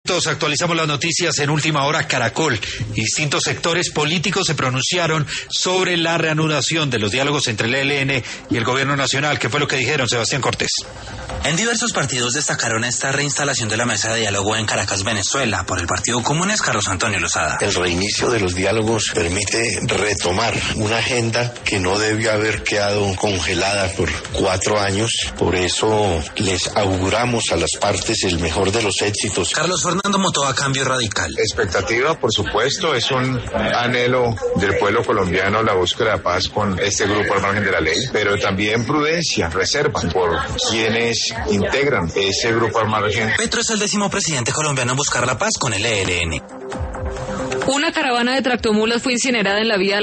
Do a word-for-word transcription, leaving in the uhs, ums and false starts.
Actualizamos las noticias en Última Hora Caracol. Distintos sectores políticos se pronunciaron sobre la reanudación de los diálogos entre el E L N y el Gobierno Nacional. ¿Qué fue lo que dijeron, Sebastián Cortés? En diversos partidos destacaron esta reinstalación de la mesa de diálogo en Caracas, Venezuela. Por el Partido Comunes, Carlos Antonio Lozada. El reinicio de los diálogos permite retomar una agenda que no debió haber quedado congelada por cuatro años. Por eso les auguramos a las partes el mejor de los éxitos. Carlos Fernando Motoa, Cambio Radical. Expectativa, por supuesto, es un anhelo del pueblo colombiano la búsqueda de paz con este grupo al margen de la ley, pero también prudencia, reserva por quienes integran ese grupo al margen. Petro es el décimo presidente colombiano en buscar la paz con el E L N. Una caravana de tractomulas fue incinerada en la vía